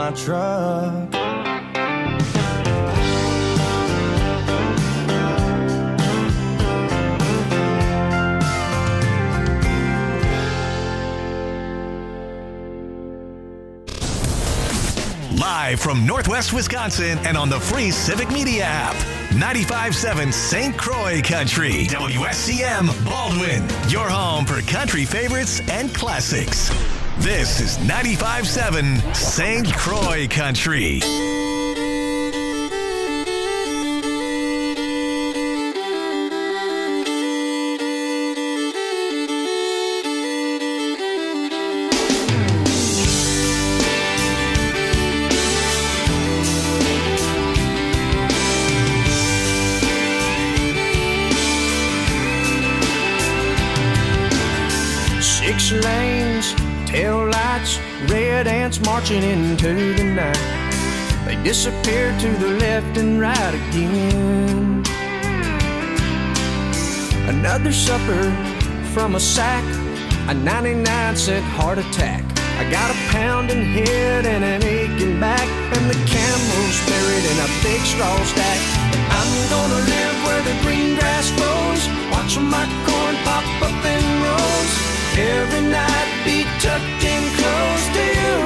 my truck. Live from Northwest Wisconsin and on the free Civic Media app. 95.7 St. Croix Country. WSCM Baldwin. Your home for country favorites and classics. This is 95.7 St. Croix Country. Six lanes, tail lights, red ants marching into the night. They disappear to the left and right again. Another supper from a sack, a 99-cent heart attack. I got a pounding head and an aching back, and the camel's buried in a big straw stack. I'm gonna live where the green grass grows, watch my corn pop up in rows. Every night be tucked in close to you.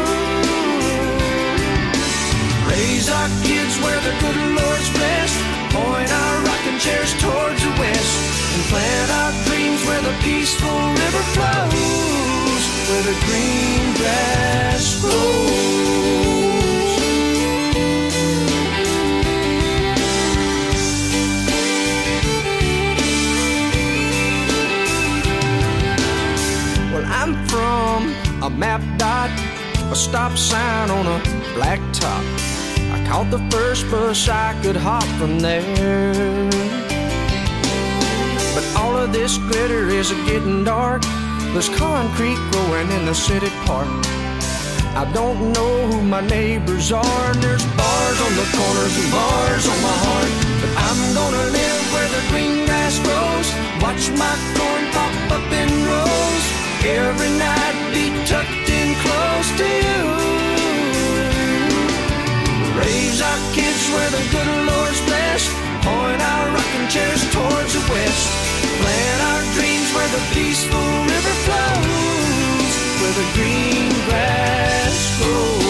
Raise our kids where the good Lord's blessed, point our rocking chairs towards the west, and plant our dreams where the peaceful river flows, where the green grass grows. I'm from a map dot, a stop sign on a black top. I caught the first bus I could hop from there. But all of this glitter is getting dark. There's concrete growing in the city park. I don't know who my neighbors are, and there's bars on the corners and bars on my heart. But I'm gonna live where the green grass grows, watch my corn pop up in rows. Every night be tucked in close to you. Raise our kids where the good Lord's blessed, point our rocking chairs towards the west, plant our dreams where the peaceful river flows, where the green grass grows.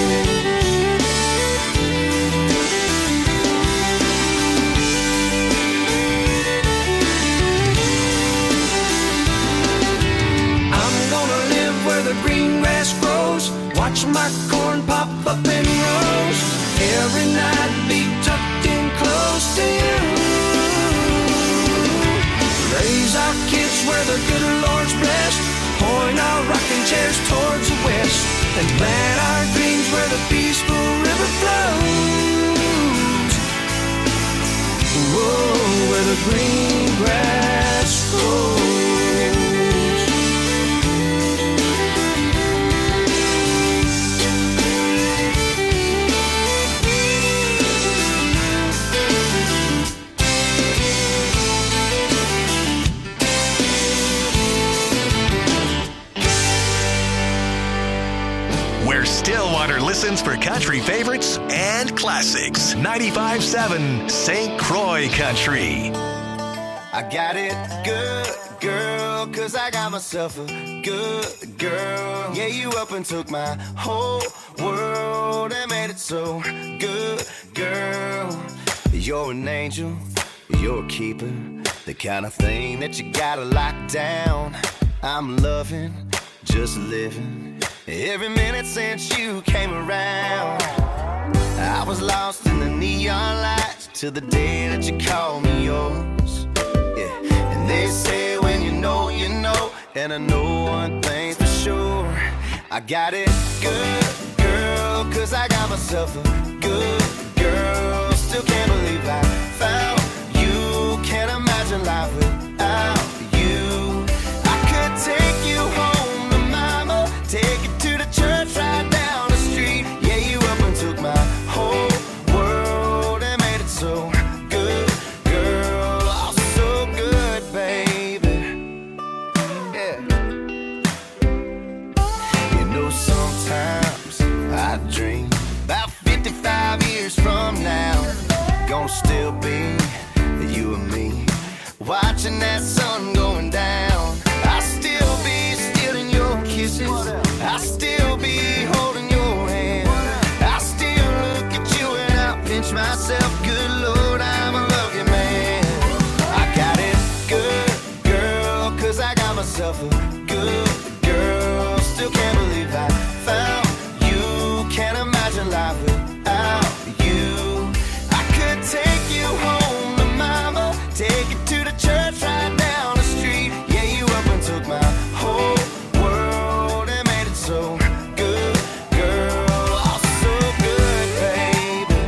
The green grass grows, watch my corn pop up in rows. Every night be tucked in close to you. Raise our kids where the good Lord's blessed, point our rocking chairs towards the west, and plant our dreams where the peaceful river flows. Whoa, where the green grass grows. Where Stillwater listens for country favorites and classics. 95.7 St. Croix Country. I got it good, girl, 'cause I got myself a good girl. Yeah, you up and took my whole world and made it so good, girl. You're an angel, you're a keeper, the kind of thing that you gotta lock down. I'm loving, just living every minute since you came around. I was lost in the neon lights till the day that you called me yours. Yeah, and they say when you know, and I know one thing's for sure. I got it good, girl, 'cause I got myself a good girl. Still can't believe I found you. Can't imagine life without you. I could take you home to mama, take you to the church right down the street. Yeah, you up and took my whole world and made it so good, girl. Oh, so good, baby. Yeah. You know, sometimes I dream 55 years from now, gonna still be you and me, watching that sun going down. I'll still be stealing your kisses, I'll still be holding your hand, I'll still look at you and I'll pinch myself. Good Lord, I'm a lucky man. I got it good, girl, cause I got myself a good girl. Still can't believe I found you, can't imagine life without you. I could take you home to mama, take you to the church right down the street. Yeah, you up and took my whole world and made it so good, girl. Oh, so good, baby.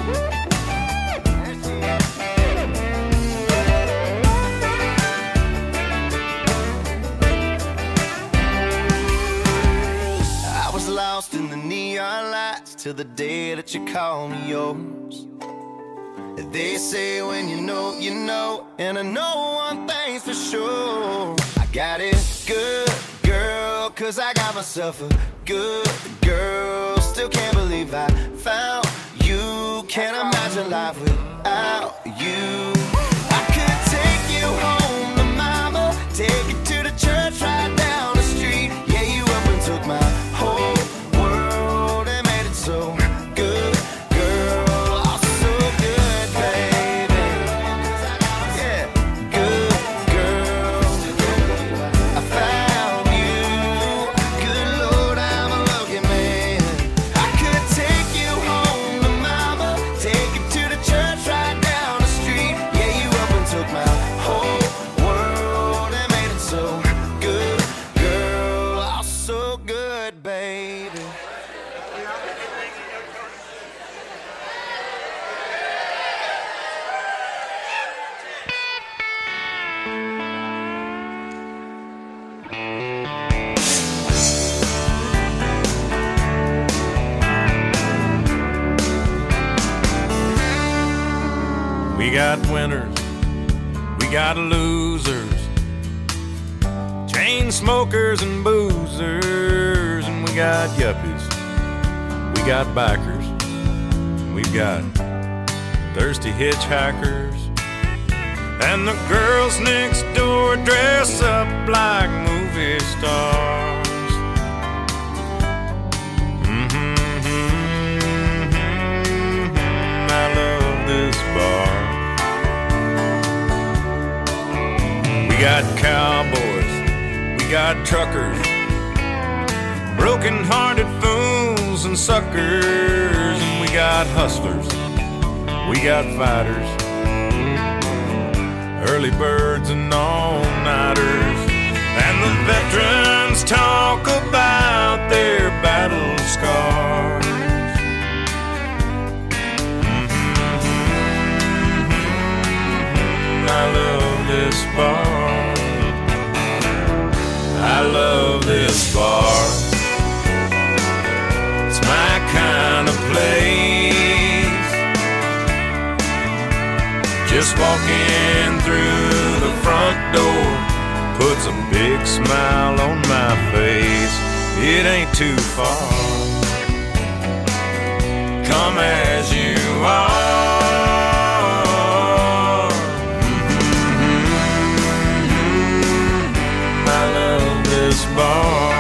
I was lost in the neon lights till the day that you called me yours. They say when you know, you know, and I know one thing's for sure. I got it good, girl, cause I got myself a good girl. Still can't believe I found you, can't imagine life without you. I could take you home to mama, take you to the church right down the street. Yeah, you up and took my whole world and made it so good, girl. Oh, so good, baby. Yeah, good girl. I found you. Good Lord, I'm a lucky man. I could take you home to mama, take you to the church right down the street. Yeah, you up and took my whole world and made it so good, girl. Oh, so good, baby. We got winners, we got losers, chain smokers and boozers, and we got yuppies, we got bikers, we've got thirsty hitchhikers, and the girls next door dress up like movie stars. I love this bar. We got cowboys, we got truckers, broken-hearted fools and suckers, and we got hustlers, we got fighters, early birds and all-nighters, and the veterans talk about their battle scars. I love this bar. I love this bar. It's my kind of place. Just walking through the front door puts a big smile on my face. It ain't too far. Come as you are. Bar.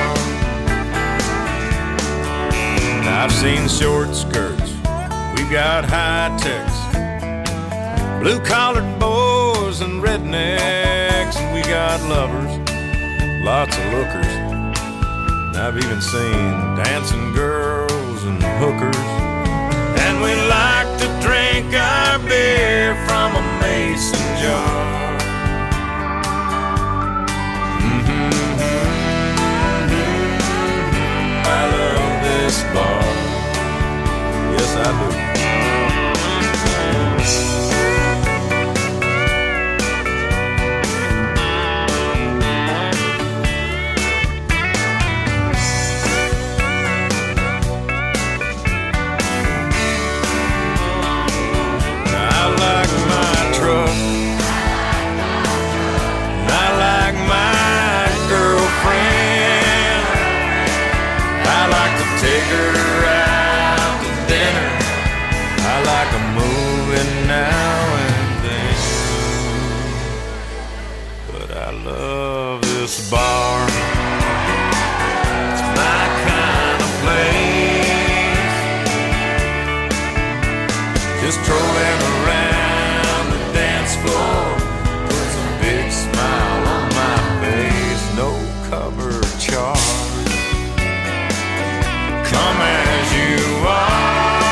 I've seen short skirts, we've got high techs, blue-collared boys and rednecks, and we got lovers, lots of lookers. And I've even seen dancing girls and hookers. And we like to drink our beer from a mason jar. I love this bar. Yes, I do. I like my truck. I like my girlfriend. I like to take her out to dinner this bar. It's my kind of place. Just strolling around the dance floor, puts a big smile on my face. No cover charge. Come as you are.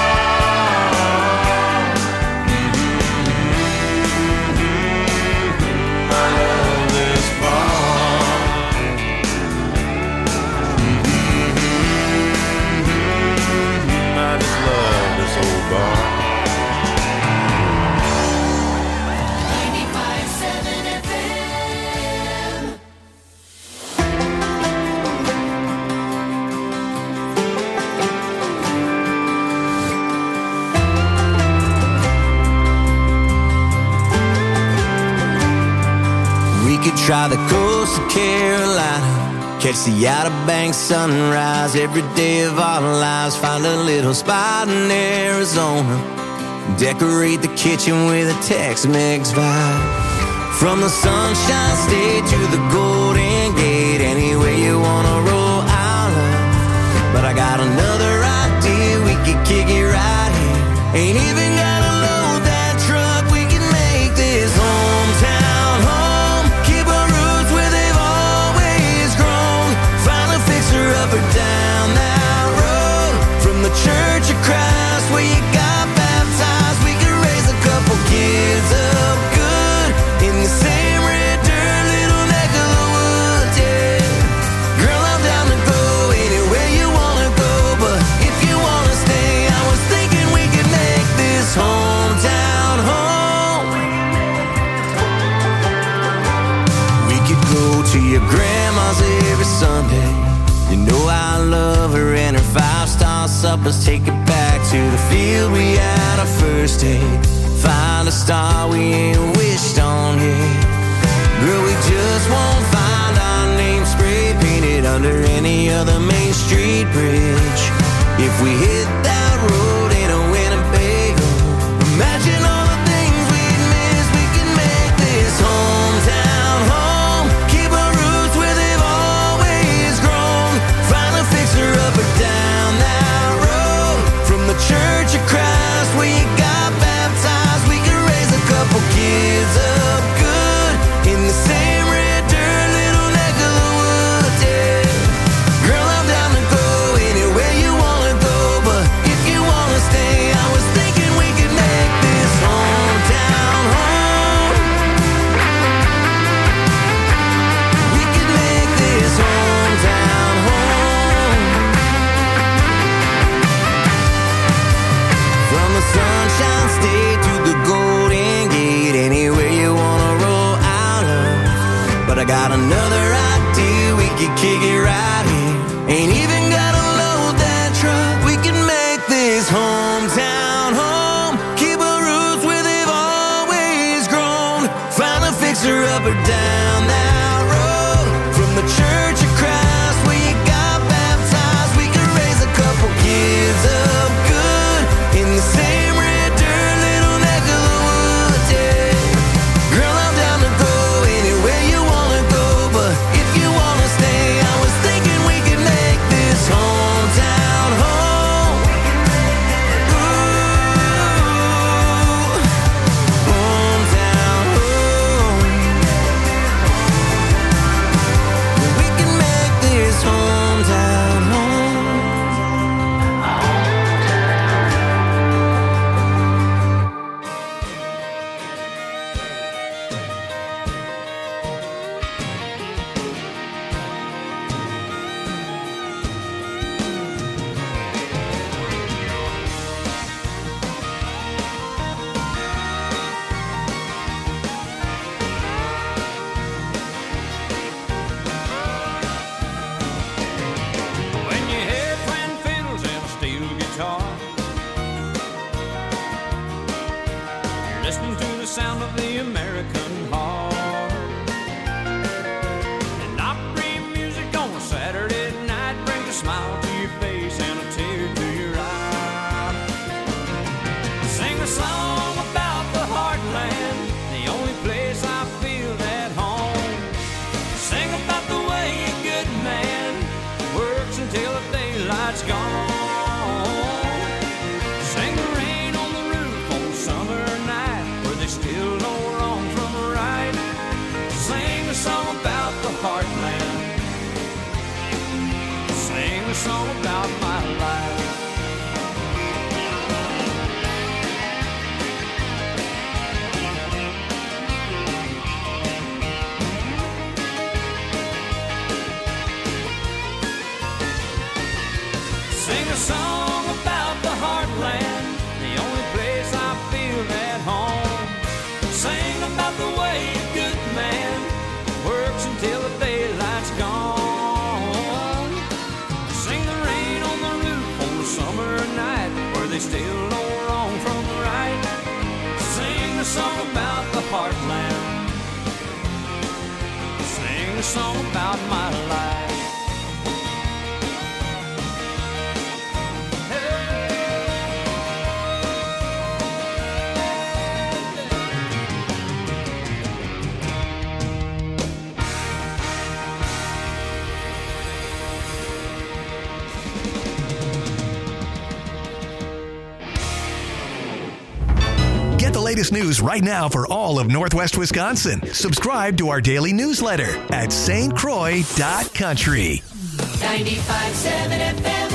Try the coast of Carolina, catch the Outer Banks sunrise every day of our lives. Find a little spot in Arizona, decorate the kitchen with a Tex-Mex vibe. From the Sunshine State to the Golden Gate, anywhere you wanna roll, I'll love. But I got another idea, we could kick it right here. Ain't even gotta load that truck, we can make this hometown home. Up or down that road, from the Church of Christ where you got baptized, we could raise a couple kids up good in the same red dirt little neck of the woods, yeah. Girl, I'm down to go anywhere you wanna go, but if you wanna stay, I was thinking we could make this hometown home. We could go to your grandma's every Sunday. You know I love her and her 5-star suppers. Take it back to the field we had our first date. Find a star we ain't wished on yet. Girl, we just won't find our name spray painted under any other Main Street bridge. If we hit that road in a Winnebago, imagine all the things we'd miss. We can make this hometown home. Keep our roots where they've always grown. Find a fixer up or down that road, from the Church of Christ where you got baptized, we can raise a couple kids up good in the same red dirt little neck of the woods, yeah. Girl, I'm down to go anywhere you wanna go, but if you wanna stay, I was thinking we could make this hometown home. We could make this hometown home. From the Sunshine State to the Golden Gate, anywhere you wanna roll out of. But I got another idea, we could kick it right here. Ain't even gotta load that truck, we can make this hometown home. Keep our roots where they've always grown. Find a fixer up or down that road, from the Church of Christ where you got baptized, we can raise a couple kids up good in the same red dirt little neck of the woods, yeah. Girl, I'm down to go anywhere you wanna go, but if you wanna stay, I was thinking we could make this hometown home. Ooh, hometown home. We can make this hometown home. When you hear twin fiddles and a steel guitar, you're listening to the sound of the American heart. And Opry music on a Saturday night brings a smile to your face and a tear to your eye. Sing a song about the heartland, the only place I feel at home. Sing about the heartland. Sing a song about my life. Get the latest news right now for all of Northwest Wisconsin. Subscribe to our daily newsletter at stcroix.country. 95.7 FM.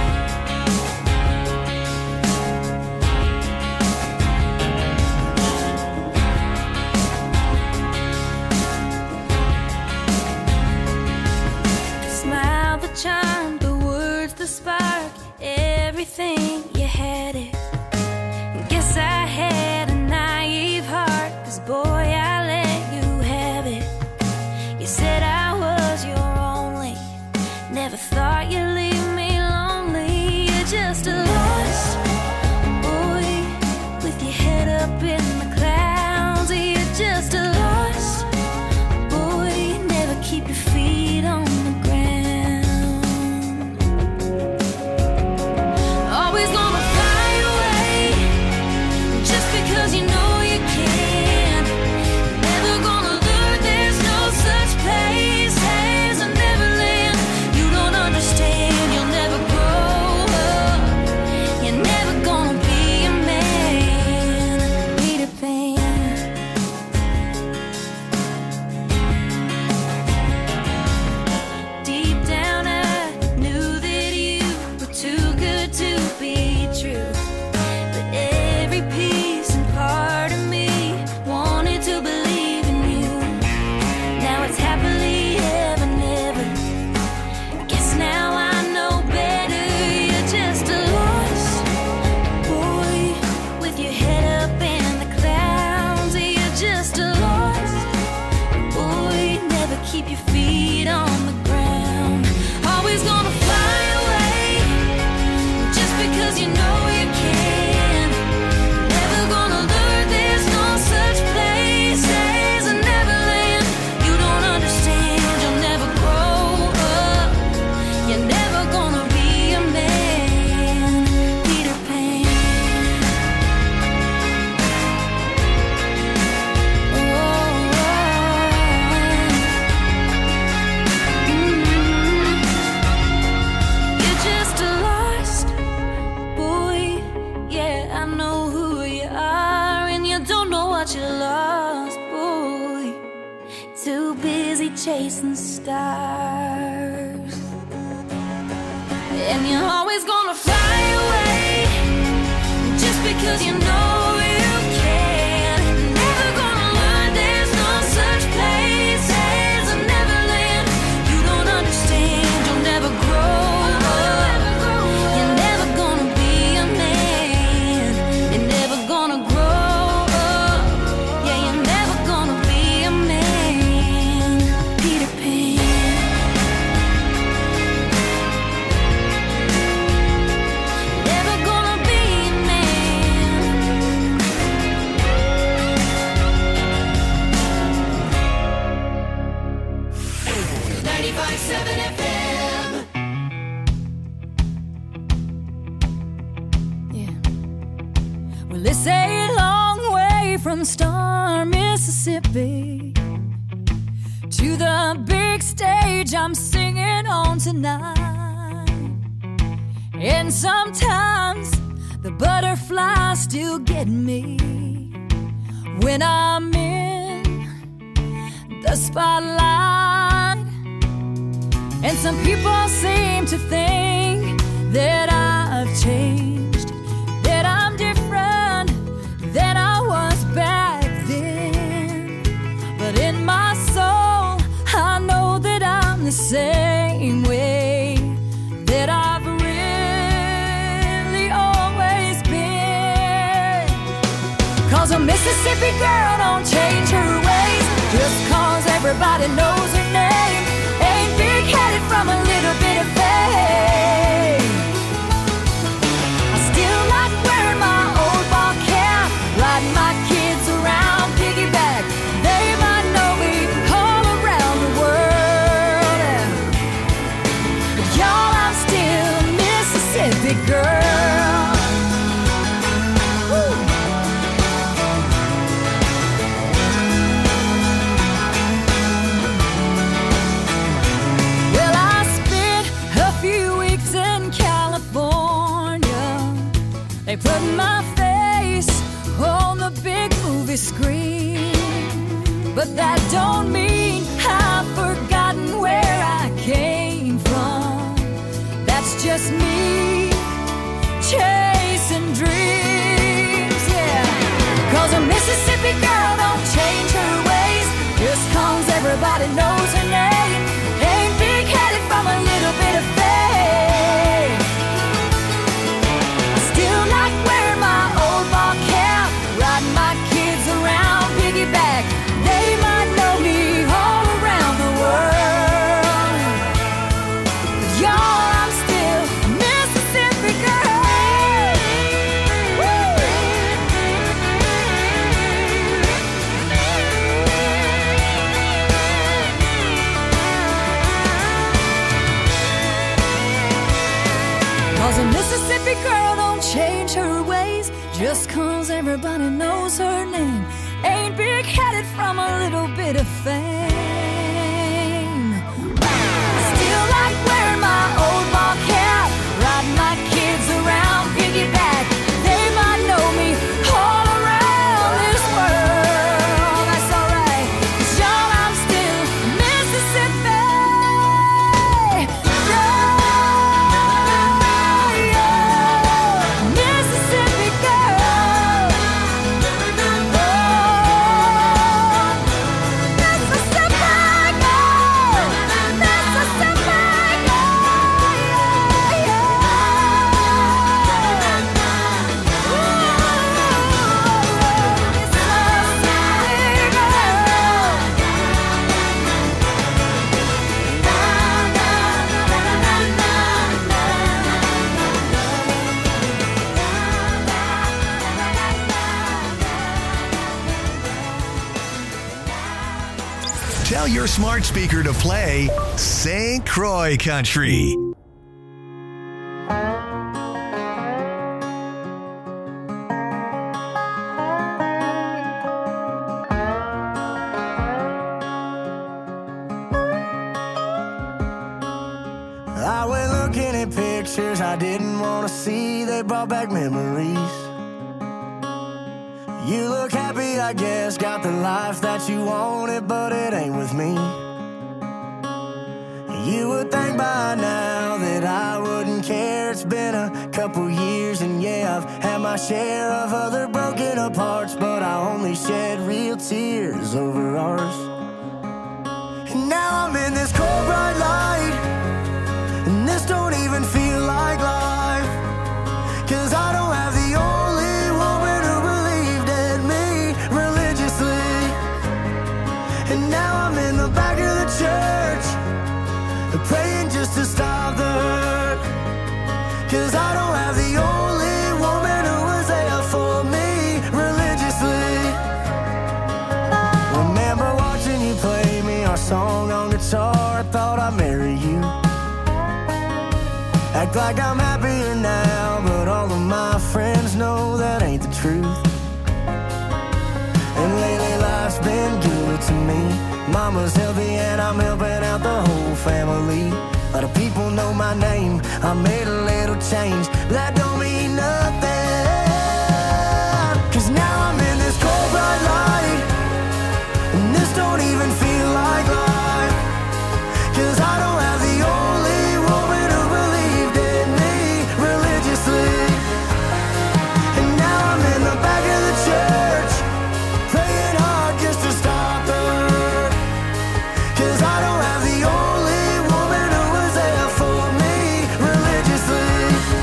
The smile, the charm, the words, the spark, everything, you had it. Guess I had a naive heart, 'cause boy, I let you have it. You said I was your only, never thought you'd leave me lonely. You're just a lost boy with your head up in the clouds. You're just a lost boy, never keep your feet on the ground. Always gonna fly away just because you know you can. Never gonna learn there's no such place as a Neverland. You don't understand, you'll never grow up. You're never gonna be a man, Peter Pan. Deep down I knew that you were too good to be true. But every piece and part of me wanted to believe in you. Now it's happily ever, never. Guess now I know better. You're just a lost boy with your head up in the clouds. You're just a lost boy, never keep your feet on the ground. Always gonna fly away just because you know you can. Never gonna learn there's no such place as a Neverland. You don't understand, you'll never grow up. You're never gonna be a man, Peter Pan. You're just a lost boy. Yeah, I know who you are, and you don't know what you lost, boy. Too busy chasing stars, and you're always gonna fly away just because you know you can. Never gonna learn there's no such place as a Neverland. You don't understand, you'll never grow up. You're never gonna be a man. You're never gonna grow up. Yeah, you're never gonna be a man, Peter Pan. Never gonna be a man. 95.7 FM. Yeah. Well, it's a long way from Star, Mississippi to the big stage I'm singing on tonight. And sometimes the butterflies still get me when I'm in the spotlight. And some people seem to think that I've changed, that I'm different than I was back then. But in my soul, I know that I'm the same way that I've really always been. 'Cause a Mississippi girl don't change her ways just 'cause everybody knows her name. Ain't big-headed from a little bit of fame. I still like wearing my old ball cap, riding my kids around piggyback They put my face on the big movie screen, but that don't mean I've forgotten where I came from. That's just me chasing dreams, yeah. 'Cause a Mississippi girl don't change her ways just 'cause everybody knows her name. Ain't big-headed from a little bit of fame. I still like wearing my old ball cap, riding my kids around piggyback. They might know me all around the world, but y'all, I'm still a Mississippi girl. Woo! Cause a Mississippi girl don't change her ways just 'cause everybody knows her name. Ain't big-headed from a little bit of fame. I still like wearing my old ball cap, riding my kids around piggyback. They might know me all around this world. That's alright, 'cause y'all, I'm still Mississippi. Mississippi girl. Tell your smart speaker to play St. Croix Country. I went looking at pictures I didn't want to see. They brought back memories. You look happy, I guess, got the life that you wanted, but it ain't with me. You would think by now that I wouldn't care. It's been a couple years, and yeah, I've had my share of other broken apart, but I only shed real tears over ours. And now I'm in this cold bright light, and this don't even feel like life, 'cause I don't have the only woman who believed in me religiously. And now I'm in the back of the church, praying just to stop the hurt, 'cause I don't have the only woman who was there for me religiously. Remember watching you play me our song on guitar, I thought I'd marry you. Act like I'm happier now, but all of my friends know that ain't the truth. And lately life's been good to me. Mama's healthy and I'm helping out the whole family. A lot of people know my name, I made a little change, but that don't mean nothing. 'Cause now I'm in this cold bright light, and this don't even feel like life, 'cause I don't have the only woman who believed in me religiously. And now I'm in the back of the church, praying hard just to stop the hurt, 'cause I don't have the only woman who was there for me religiously.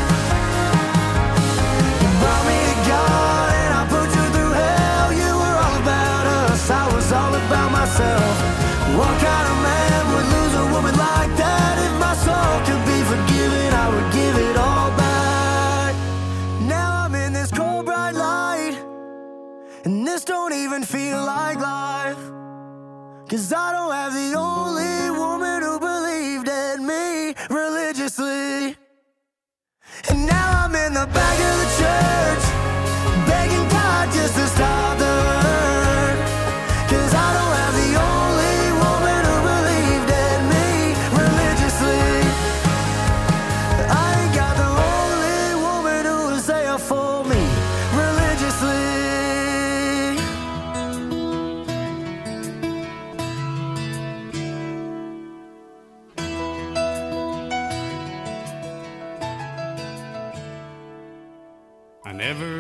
You brought me to God and I put you through hell. You were all about us, I was all about myself. What kind of man would lose a woman like that? If my soul could be forgiven, I would give it all back. Now I'm in this cold bright light, and this don't even feel like life, 'cause I don't have the only woman who believed in me religiously. And now I'm in the back of the church, begging God just to stop the hurt, 'cause I don't have the only woman who believed in me religiously. I ain't got the only woman who was there for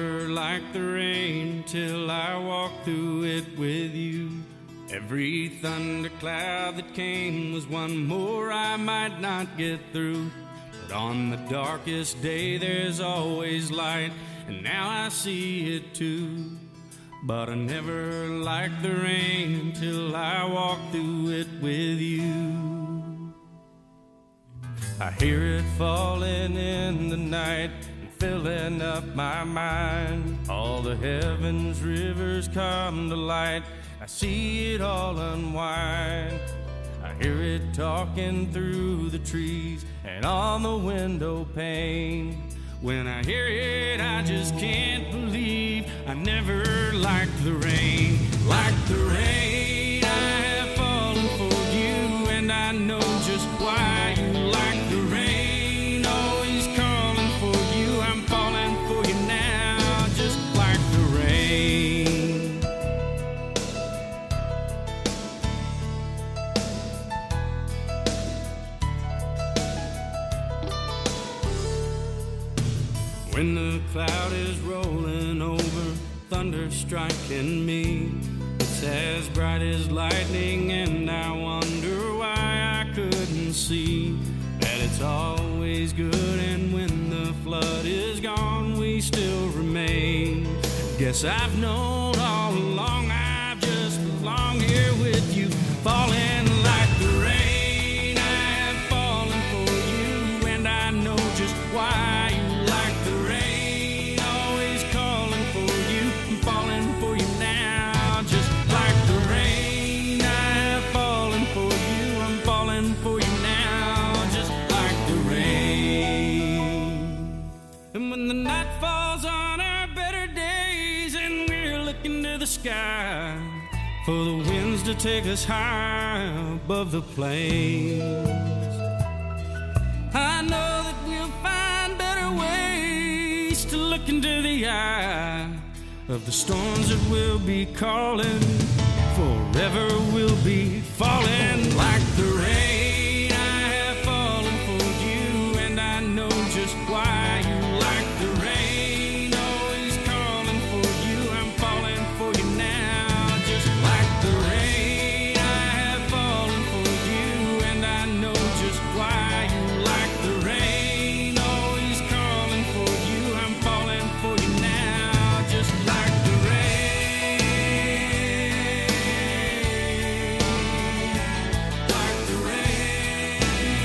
never liked the rain till I walked through it with you. Every thundercloud that came was one more I might not get through. But on the darkest day there's always light, and now I see it too. But I never liked the rain until I walked through it with you. I hear it falling in the night, filling up my mind. All the heavens rivers come to light, I see it all unwind. I hear it talking through the trees and on the window pane. When I hear it, I just can't believe I never liked the rain. Like the rain, I have fallen for you, and I know just why you like the rain. Always calling for you, I'm falling for you now, just like the rain. When the cloud is rolling over, thunder striking me, it's as bright as lightning, and I wonder why I couldn't see that it's always good, and when the flood is gone, we still remain. Guess I've known all along I've just belonged here with you, falling like the rain. I have fallen for you, and I know just why you like the rain. Always calling for you, I'm falling for you now, just like the rain. I have fallen for you, I'm falling for you now, just like the rain. And when the night falls on our better days and we're looking to the sky for the winds to take us high above the plains, I know that we'll find better ways to look into the eye of the storms that we'll be calling. Forever we'll be falling like the rain. I have fallen for you, and I know just why you like the rain. Always calling for you, I'm falling for you now, just like the rain. I have fallen for you, and I know just why you like the rain. Always calling for you, I'm falling for you now, just like the rain. Like the rain.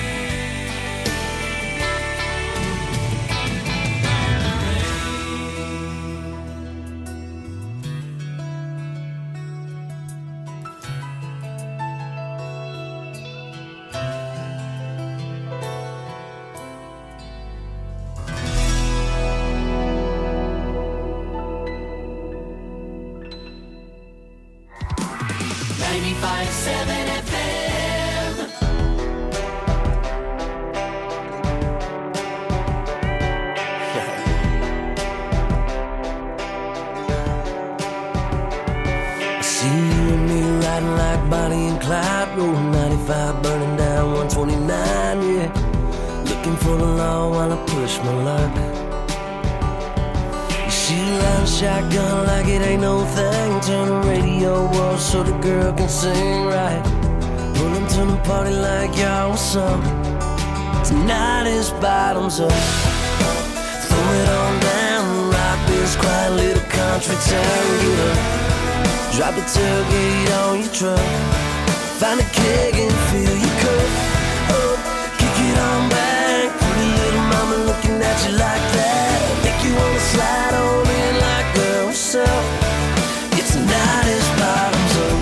See you and me riding like Bonnie and Clyde, rolling 95, burning down 129, yeah. Looking for the law while I push my luck. She riding shotgun like it ain't no thing. Turn the radio off so the girl can sing right. Pulling to the party like y'all was something. Tonight is bottoms up. Throw it on down, rock this quiet little country town. Get up, drop the tailgate on your truck. Find a keg and fill your cup. Up, kick it on back. Pretty little mama looking at you like that. Make you wanna slide on in like, girl, what's up? It's tonight is bottoms up.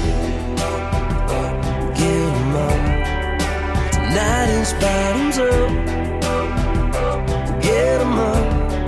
Get 'em up. Tonight is bottoms up. Get 'em up.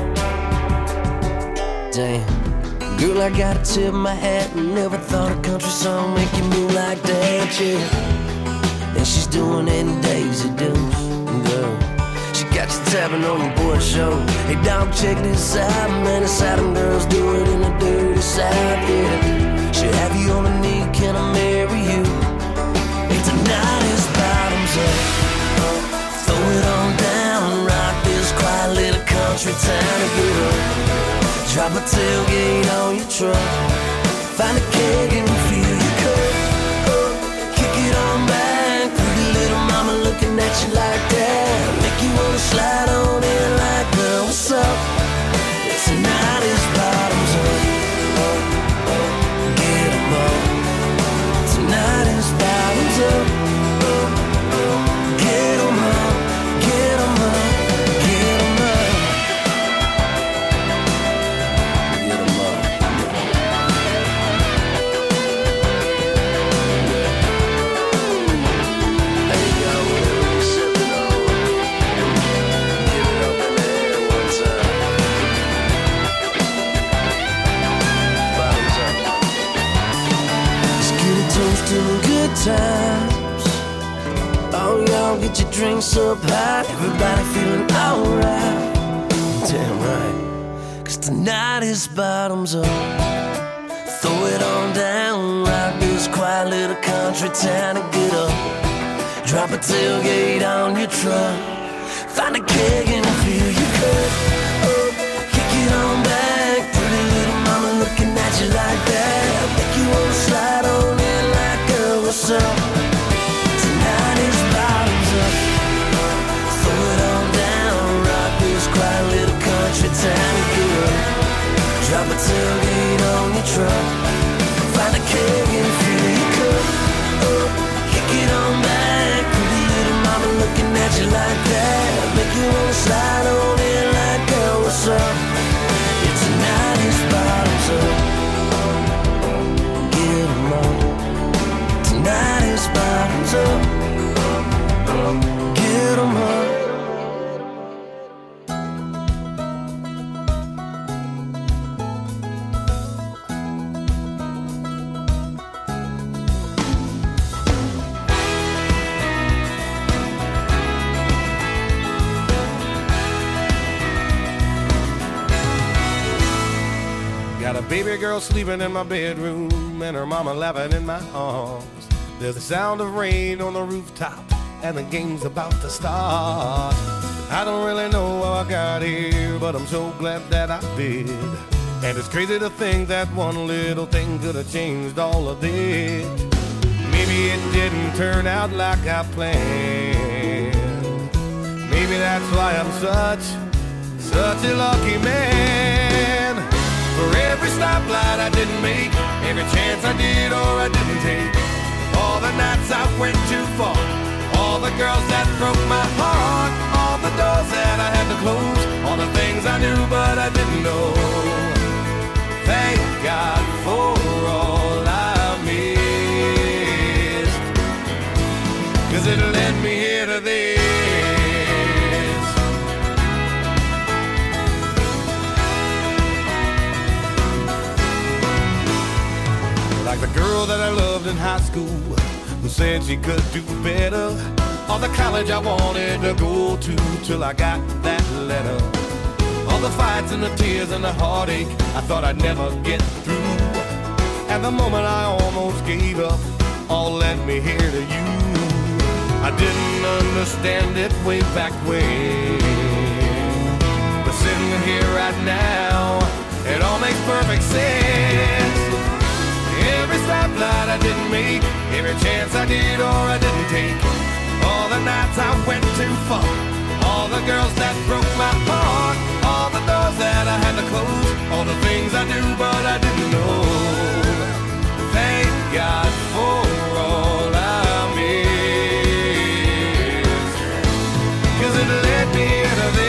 Damn. Girl, I gotta tip my hat. Never thought a country song make you move like that, yeah. And she's doing it in Daisy Dukes, girl. She got you tapping on your boy show. Hey, dog, check this out, man. It's how them girls do it in the dirty South, yeah. She'll have you on a knee, can I marry you? Hey, tonight is bottoms up. Throw it on down, rock this quiet little country town, girl. Drop a a tailgate on your truck. Find a keg and fill your cup. Kick it on back. Pretty little mama looking at you like that. Make you wanna slide on in like, girl, what's up? Tonight is bottoms up. Get 'em up. Tonight is bottoms up. Get 'em up. Get 'em up. Get 'em up. Get 'em up. Hey, y'all, whatever you sipping on, give it up in the air one time. Bottoms up. Let's get a toast to the good times. Oh, y'all get your drinks up high. Everybody feeling alright. Damn right. 'Cause tonight is bottoms up. Throw it on down. Rock this quiet little country town and get up. Drop a tailgate on your truck. Find a keg and fill your cup. Kick it on back. Pretty little mama looking at you like that. Make you wanna slide on in like, girl, what's up? Tonight is bottoms up. Throw it on down. Rock this quiet little country town and get up. Drop a tailgate on your truck. Find a keg and fill your cup. Kick it on back. Pretty little mama looking at you like that. Make you wanna slide on in like, girl, what's up? Yeah, tonight is bottoms up. Get 'em up. Tonight is bottoms up. Get 'em up. Got a baby girl sleeping in my bedroom and her mama laughing in my arms. There's the sound of rain on the rooftop and the game's about to start. I don't really know how I got here, but I'm so glad that I did. And it's crazy to think that one little thing could have changed all of this. Maybe it didn't turn out like I planned. Maybe that's why I'm such a lucky man. For every stoplight I didn't make, every chance I did or I didn't take, all the nights I went too far, all the girls that broke my heart, all the doors that I had to close, all the things I knew but I didn't know. Thank God for all I missed, 'cause it led me here to this. Like the girl that I loved in high school, who said she could do better, or the college I wanted to go to till I got that letter. All the fights and the tears and the heartache I thought I'd never get through. At the moment I almost gave up, all led me here to you. I didn't understand it way back when, but sitting here right now, it all makes perfect sense. Every stoplight I didn't make, every chance I did or I didn't take, all the nights I went too far, all the girls that broke my heart, all the doors that I had to close, all the things I knew but I didn't know. Thank God for all I missed, 'cause it led me to this.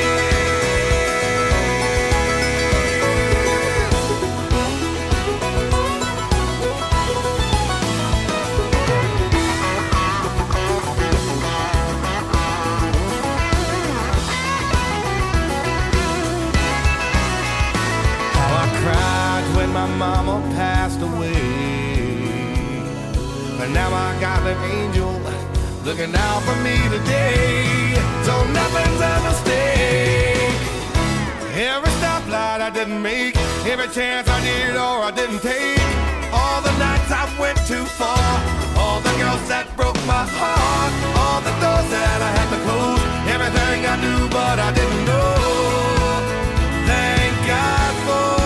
My mama passed away, but now I got an angel looking out for me today. So nothing's a mistake. Every stoplight I didn't make, every chance I did or I didn't take, all the nights I went too far, all the girls that broke my heart, all the doors that I had to close, everything I knew but I didn't know. Thank God for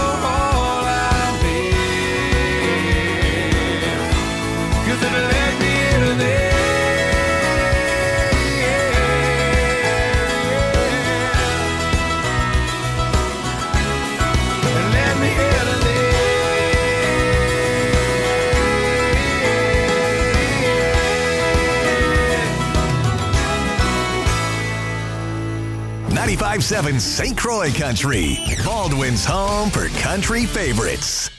95.7 St. Croix Country, Baldwin's home for country favorites.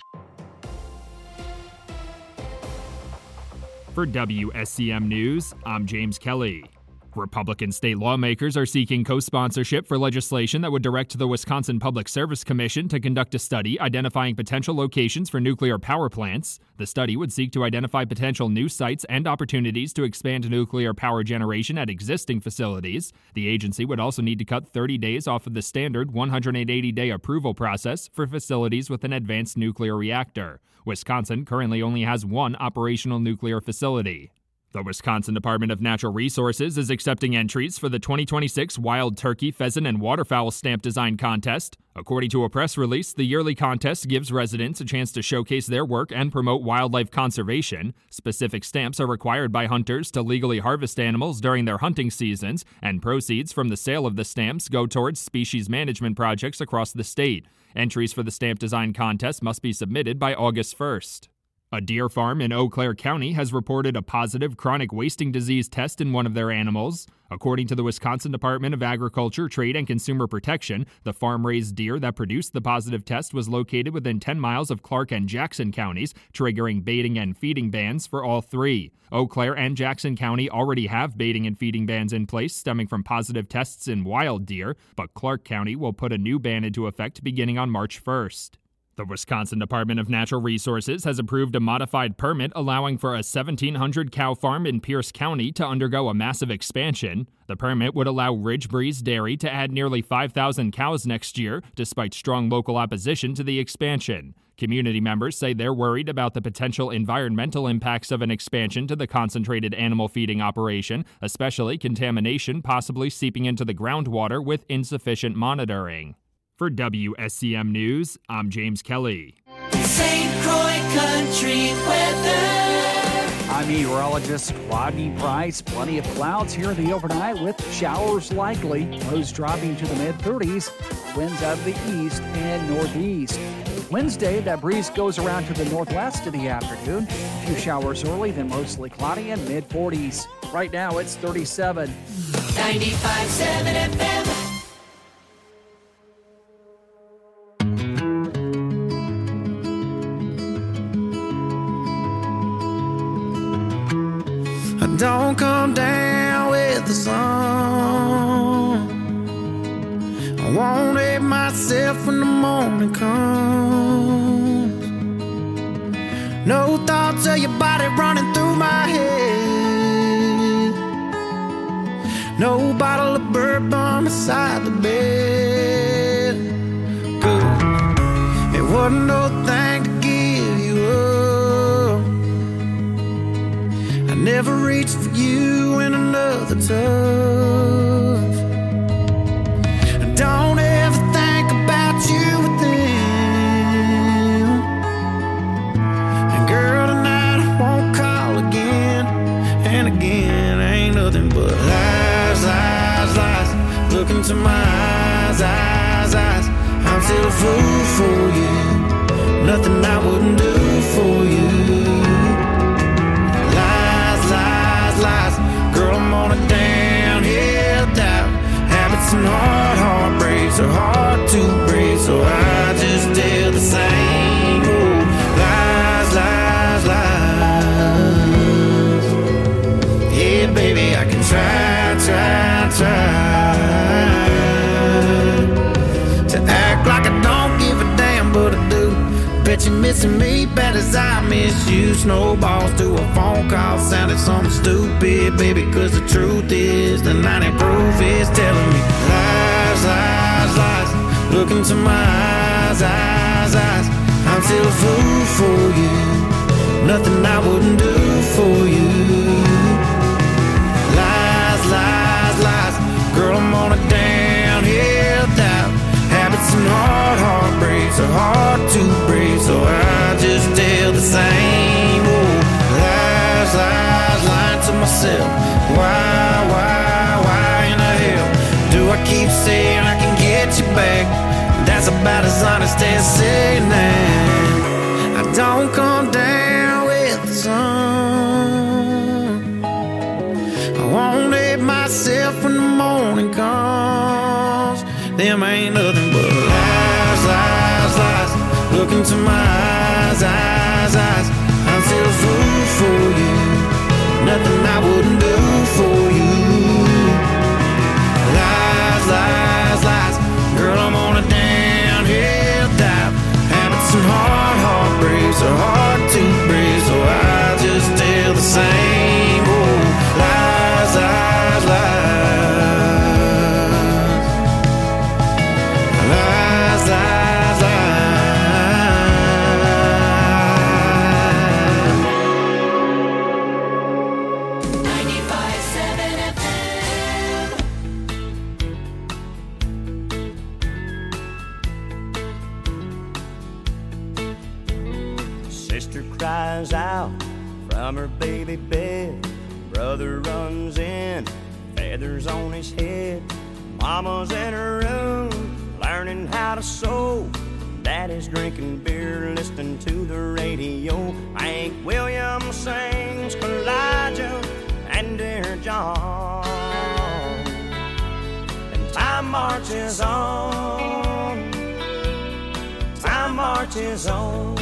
For WSCM News, I'm James Kelly. Republican state lawmakers are seeking co-sponsorship for legislation that would direct the Wisconsin Public Service Commission to conduct a study identifying potential locations for nuclear power plants. The study would seek to identify potential new sites and opportunities to expand nuclear power generation at existing facilities. The agency would also need to cut 30 days off of the standard 180-day approval process for facilities with an advanced nuclear reactor. Wisconsin currently only has one operational nuclear facility. The Wisconsin Department of Natural Resources is accepting entries for the 2026 Wild Turkey, Pheasant, and Waterfowl Stamp Design Contest. According to a press release, the yearly contest gives residents a chance to showcase their work and promote wildlife conservation. Specific stamps are required by hunters to legally harvest animals during their hunting seasons, and proceeds from the sale of the stamps go towards species management projects across the state. Entries for the Stamp Design Contest must be submitted by August 1st. A deer farm in Eau Claire County has reported a positive chronic wasting disease test in one of their animals. According to the Wisconsin Department of Agriculture, Trade, and Consumer Protection, the farm-raised deer that produced the positive test was located within 10 miles of Clark and Jackson counties, triggering baiting and feeding bans for all three. Eau Claire and Jackson County already have baiting and feeding bans in place stemming from positive tests in wild deer, but Clark County will put a new ban into effect beginning on March 1st. The Wisconsin Department of Natural Resources has approved a modified permit allowing for a 1,700 cow farm in Pierce County to undergo a massive expansion. The permit would allow Ridge Breeze Dairy to add nearly 5,000 cows next year, despite strong local opposition to the expansion. Community members say they're worried about the potential environmental impacts of an expansion to the concentrated animal feeding operation, especially contamination possibly seeping into the groundwater with insufficient monitoring. For WSCM News, I'm James Kelly. St. Croix Country weather. I'm meteorologist Rodney Price. Plenty of clouds here in the overnight with showers likely. Lows dropping to the mid-30s. Winds out of the east and northeast. Wednesday, that breeze goes around to the northwest in the afternoon. A few showers early, then mostly cloudy and mid-40s. Right now, it's 37. 95.7 FM. Don't come down with the sun. I won't hate myself when the morning comes. No thoughts of your body running through my head. No bottle of bourbon beside the bed. Good. It wasn't no thing to give you up. Never reached for you in another touch. Don't ever think about you with them. And girl, tonight I won't call again and again. Ain't nothing but lies, lies, lies. Look into my eyes. I'm still a fool for you. Nothing I wouldn't do for you. Lies. Girl, I'm on a downhill dive. Habits and heartbreaks are hard to break, so I just tell the same old lies. Yeah, baby, I can try to act like I don't give a damn, but I do. Bet you're missing me bad as I miss you. Snowballs to a phone call sounded something stupid, baby, cause the truth is the 90 proof is telling me lies. Look into my eyes. I'm still a fool for you. Nothing I wouldn't do for you. Lies. Girl, I'm on a downhill dive. Habits and heartbreaks are hard to break, so I just tell the same old lies, lying to myself. Why in the hell do I keep saying I can get you back? That's about as honest as saying that I don't come down with the sun. I won't hate myself when the morning comes. them ain't nothing but lies, lies, lies. Look into my eyes, eyes, eyes. I'm still a fool for you. Nothing I wouldn't do for you. Lies, lies, lies. Girl, I'm on a downhill dive. Habits and heartbreaks are hard to break, so I just tell the same old lies, lies, lies. Lies, lies, lies. 95.7 FM. Sister cries out from her baby bed. Brother runs in, feathers on his head. Mama's in her room, learning how to sew. Daddy's drinking beer, listening to the radio. Hank Williams sings Elijah and Dear John. And time marches on. Time marches on.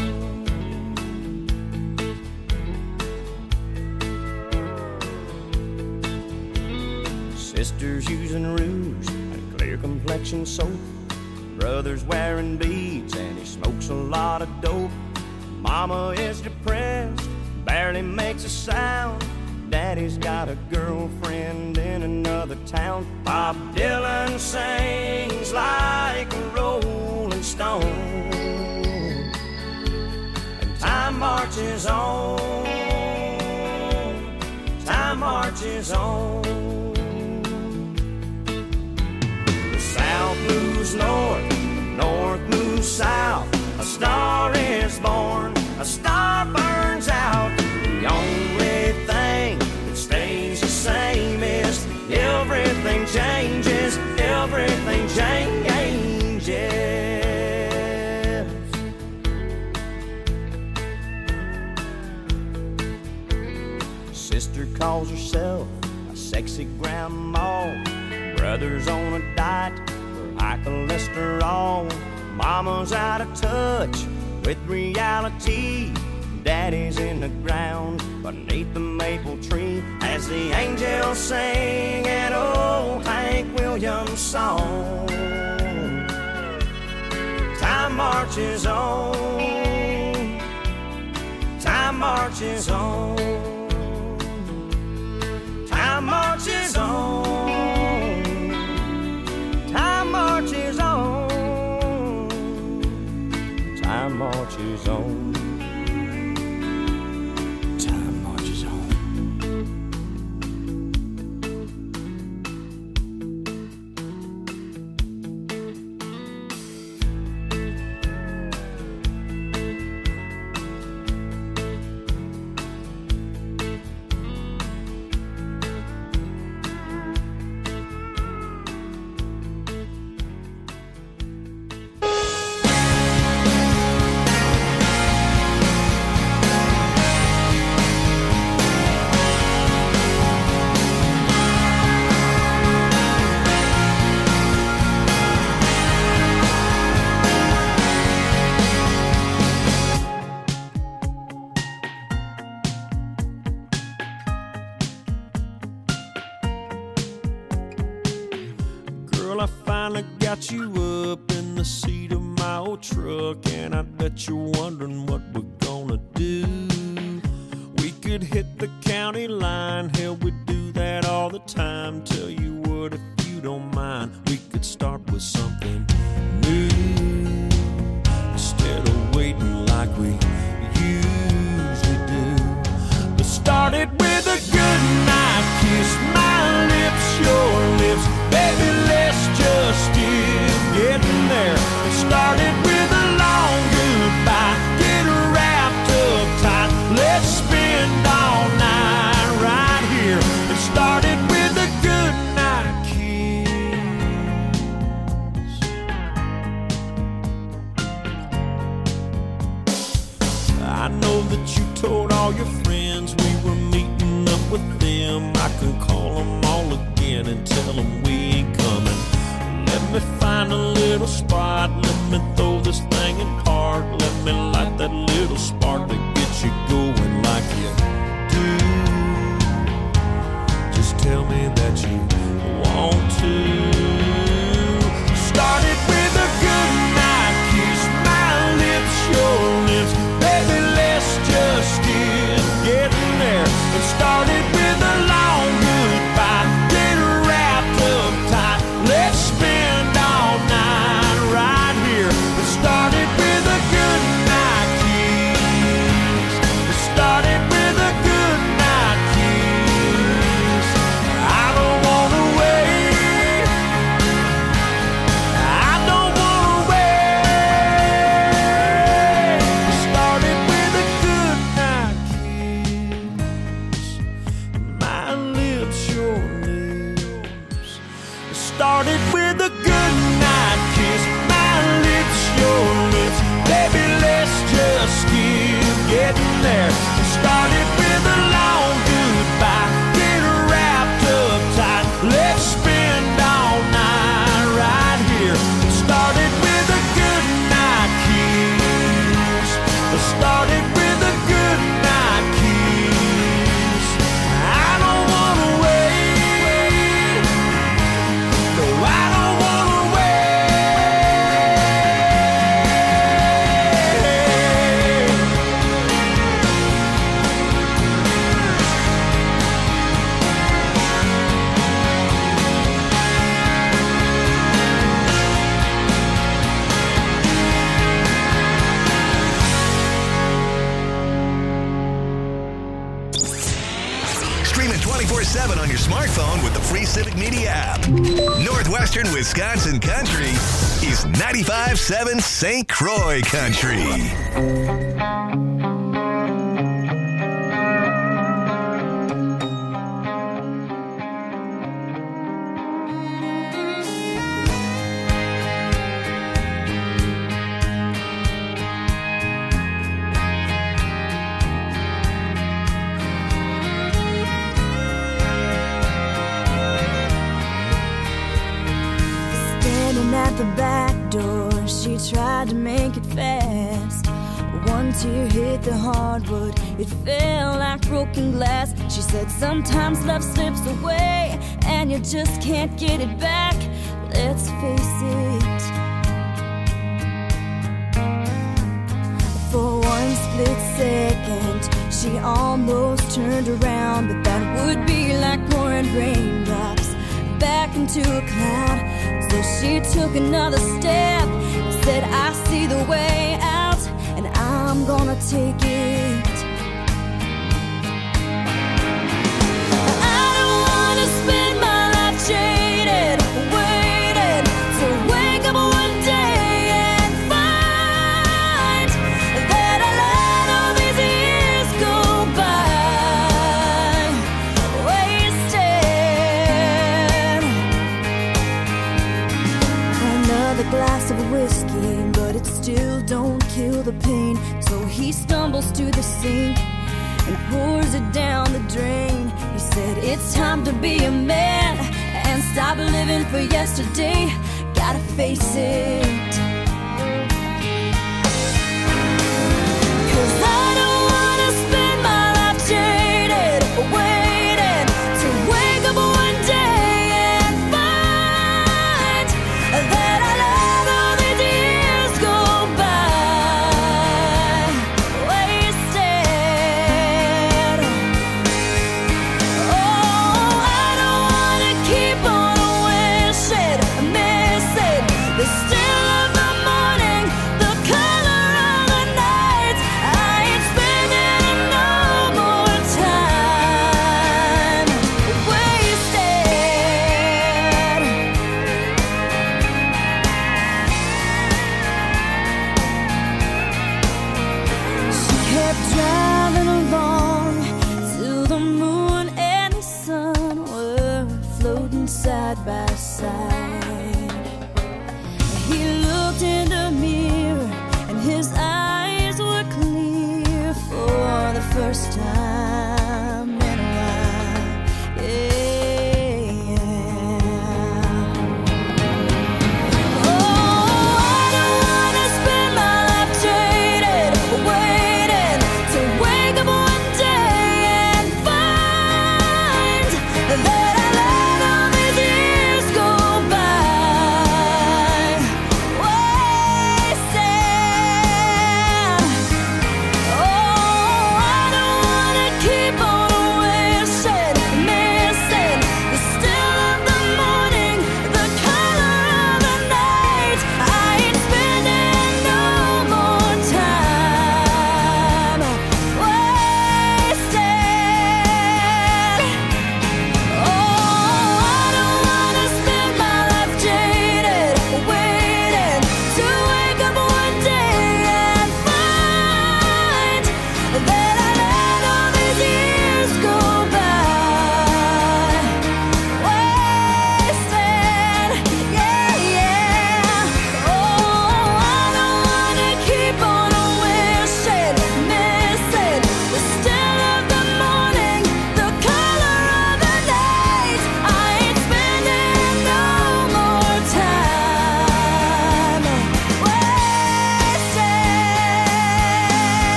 Sister's using rouge and clear complexion soap. Brother's wearing beads and he smokes a lot of dope. Mama is depressed, barely makes a sound. Daddy's got a girlfriend in another town. Bob Dylan sings like a rolling stone. And time marches on. Time marches on. South moves north, north moves south. A star is born, a star burns out. The only thing that stays the same is everything changes, everything changes. Sister calls herself a sexy grandma. Brother's on a diet for high cholesterol. Mama's out of touch with reality. Daddy's in the ground beneath the maple tree as the angels sing an old Hank Williams song. Time marches on. Time marches on. Time marches on. Time marches on. Time marches on. Time marches on. Girl, I finally got you up in the seat of my old truck, and I bet you're wondering what we're gonna do. We could hit the county line, hell, we do that all the time. Tell you what, if you don't mind, we could start with something new instead of waiting like we usually do. Let's start it with a good night kiss, my lips, your lips. Baby, let's just get getting there. It started with a long goodbye. Get wrapped up tight. Let's spend all night right here. It started with a good night kiss. I know that you told all your friends we were meeting up with them. I can call them all again and tell them we ain't coming. Let Let me find a little spot. Let me throw this thing in park. Let me light that little spark that gets you going like you do. Just tell me that you want to. Started with a good night kiss, my lips, your lips. Baby, let's just get getting there. It started with a long goodbye, get wrapped up tight. Let's spend all night right here. It started with a good night kiss. It started with a good night kiss. I don't wanna wait. I don't wanna wait. It started with a good night kiss. My lips, your lips. It started with a good night kiss. My lips, your lips. Baby, let's just keep getting there. It started with a long goodbye, get wrapped up tight. Let's spend all night right here. It started with a good night kiss. It started with a good night kiss. I don't wanna wait. No, I don't wanna wait. Stream it 24/7 on your smartphone with the free Civic Media app. Northwestern Wisconsin Country is 95.7 St. Croix Country. Standing at the back door, she tried to make it fast. One tear hit the hardwood, it fell like broken glass. She said sometimes love slips away and you just can't get it back. Let's face it. For one split second, she almost turned around, but that would be like pouring raindrops back into a cloud. So she took another step and said, I see the way out, and I'm gonna take it. I don't wanna spend my life jaded, waiting to wake up one day and find that I let all these years go by wasted. Another glass of whiskey, but it still don't kill the pain. So he stumbles to the sink and pours it down the drain. He said, it's time to be a man and stop living for yesterday. Gotta face it. 'Cause I don't wanna spend my life jaded, waiting to wake up one day and find that I let all these years go by wasted. Oh, I don't wanna keep on wishing, missing the still of the morning, the color of the night. I ain't spending no more time wasted. She kept driving along till the moon and the sun were floating side by side. He looked in the mirror and his eyes were clear for the first time in a while. Yeah.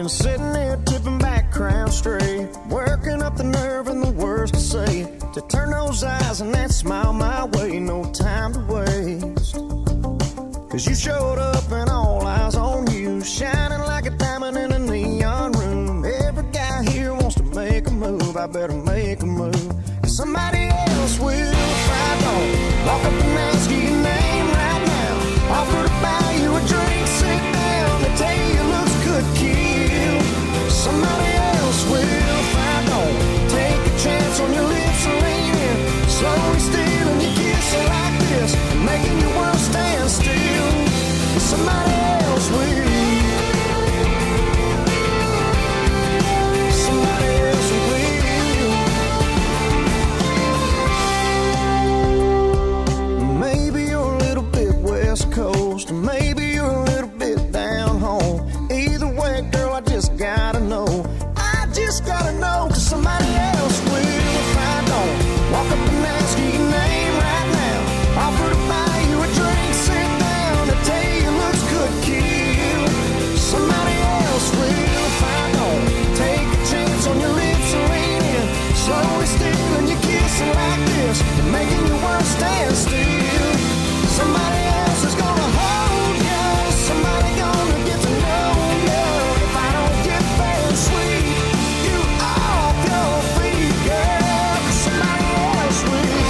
I'm sitting here tipping back, crown straight, working up the nerve and the words to say, to turn those eyes and that smile my way, no time to waste. Cause you showed up and all eyes on you, shining like a diamond in a neon room. Every guy here wants to make a move, I better make a move. Cause somebody else will if I don't walk up and ask you your name right now, offer to buy you a drink, sit down, they tell you looks good, kill. Somebody else will if I don't take a chance on your lips and lean in, slowly stealing your kiss like this, making your world stand still. Somebody else will. Somebody else will. Maybe you're a little bit West Coast, maybe you're a little bit down home. Either way, girl, I just gotta know. I just gotta know, cause somebody else will if I don't walk up and ask you your name right now, offer to buy you a drink, sit down, to tell you looks good, kill. Somebody else will if I don't take a chance on your lips and lean in, slowly stealing your kissing like this, and making your world stand still. Somebody else is gonna hold you, somebody gonna get to know you. If I don't get very sweet, you off your feet, girl, cause somebody else will.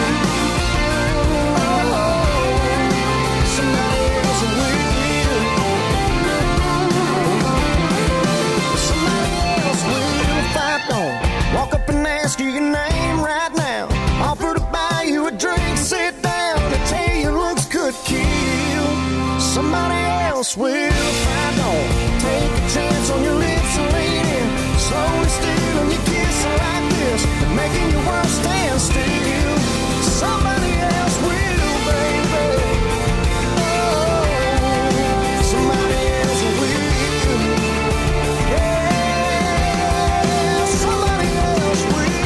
Somebody else will. Somebody else will if I don't walk up and ask you your name right now, offer to buy you a drink, sit down, to tell you looks good, kill. Somebody else will if I don't take a chance on your lips and lean in, slowly stealing your kiss like this, and making your world stand still. Somebody else will, baby. Oh, somebody else will. Yeah, somebody else will.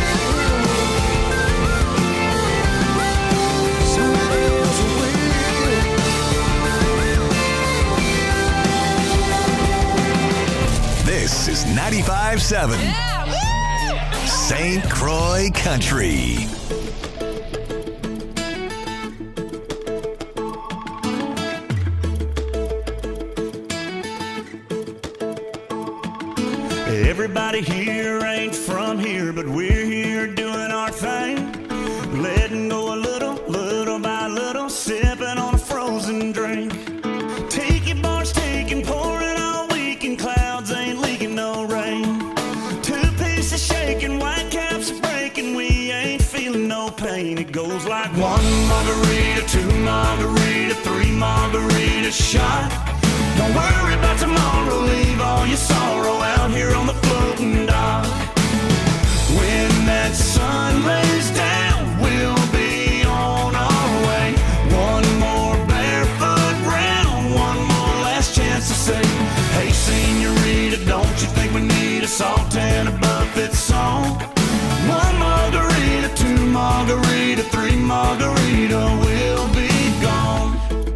Somebody else will. This is 95.7 St. Croix Country. Everybody here ain't from here, but we're here doing our thing. Letting go a little, little by little, sipping on a frozen drink. Tiki bars taking, pouring all week, and clouds ain't leaking no rain. Two pieces shaking, white caps are breaking, we ain't feeling no pain. It goes like one margarita, two margarita, three margarita shot. Don't worry about tomorrow, leave all your sorrow out here on the floating dock. When that sun lays down, we'll be on our way. One more barefoot round, one more last chance to say, hey senorita, don't you think we need a salt and a buffet song? One margarita, two margarita, three margarita, we'll be gone.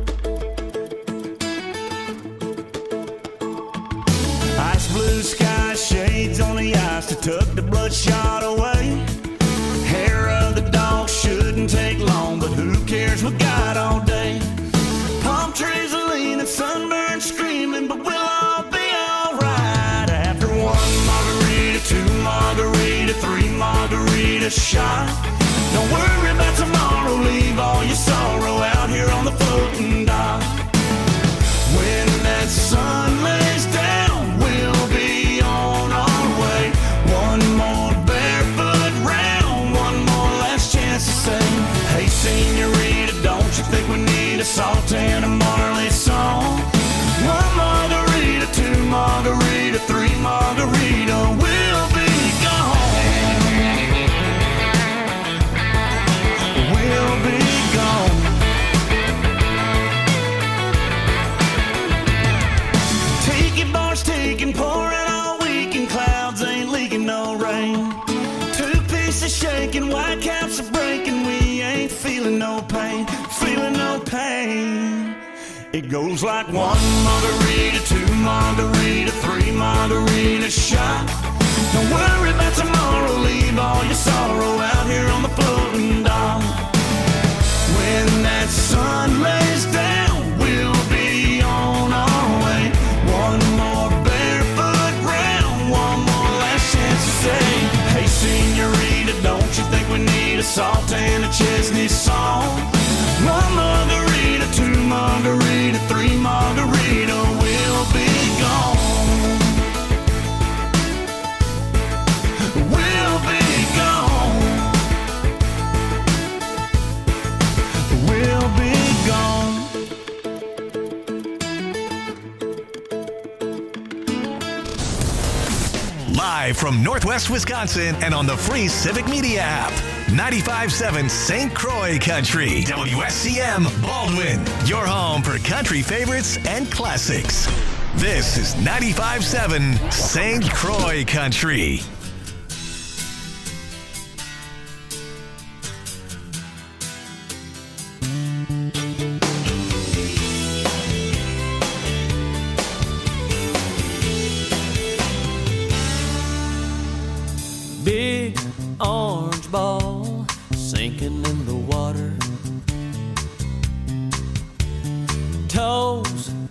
Ice blue sky, shades on the ice to tuck the bloodshot away. Hair of the dog shouldn't take long, but who cares, we got all day. Palm trees are leaning, sunburned screaming, but we'll all be alright. After one margarita, two margarita, three margarita shot. Don't worry about tomorrow, leave all your sorrow out here on the floating dock. When that sun lays down, we'll be on our way. One more barefoot round, one more last chance to say, hey senorita, don't you think we need a salt and a Marley song? One margarita, two margarita, three margarita, we'll be gone. We'll be gone. Tiki bars taking, pouring all week, and clouds ain't leaking no rain. Two pieces shaking, white caps are breaking, we ain't feeling no pain. It goes like one margarita, two margarita, 3 margarita shot. Don't worry about tomorrow, leave all your sorrow out here on the floating dock. When that sun lays down, we'll be on our way. One more barefoot round, one more last chance to say, hey senorita, don't you think we need a salt and a Chesney song? 1 margarita, 2 margarita, 3 margarita, we'll be gone. We'll be gone. We'll be gone. Live from Northwest Wisconsin and on the free Civic Media app. 95.7 St. Croix Country. WSCM Baldwin. Your home for country favorites and classics. This is 95.7 St. Croix Country. Big orange ball sinking in the water. Toes